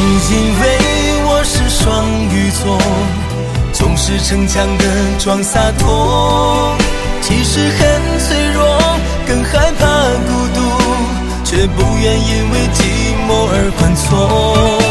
以为我是双鱼座，总是逞强的装洒脱，其实很脆弱，更害怕孤独，却不愿因为寂寞而犯错。